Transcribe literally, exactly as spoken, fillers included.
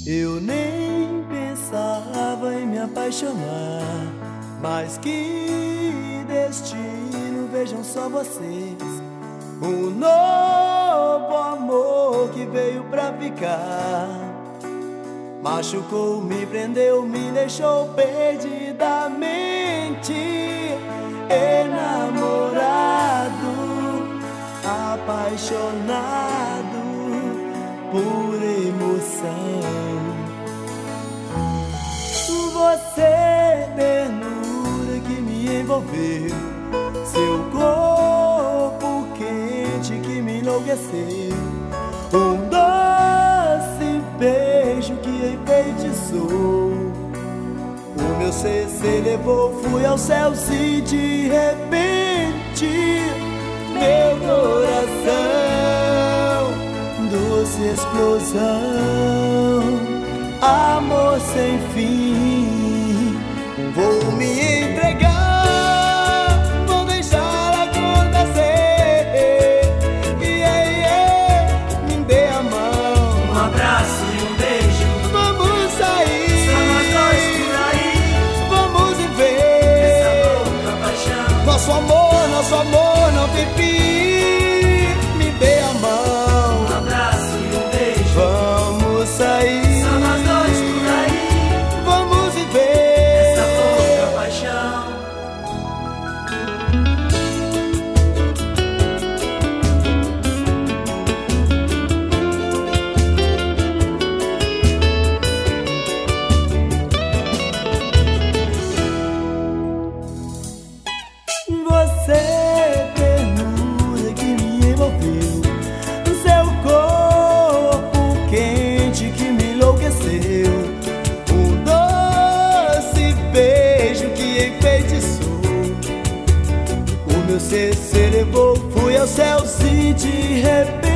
Eu nem pensava em me apaixonar, mas que destino, vejam só vocês. Um novo amor que veio pra ficar. Machucou, me prendeu, me deixou perdidamente enamorado, apaixonado por emoção. Você, ternura que me envolveu, seu corpo quente que me enlouqueceu, um doce beijo que enfeitiçou. O meu ser se elevou, fui aos céus e de repente meu coração, doce explosão, amor sem fim. Vou me entregar, vou deixar acontecer. Yeah, yeah. Me dê a mão, um abraço e um beijo. Vamos sair, só nós dois por aí. Vamos viver essa louca paixão. Nosso amor, nosso amor não tem fim. Me dê a mão, um abraço e um beijo. Vamos sair, só nós dois por aí. Vamos viver essa louca paixão. Você, ternura que me envolveu, seu corpo quente que me enlouqueceu, um doce beijo que enfeitiçou. O meu ser se elevou, fui aos céus e de repente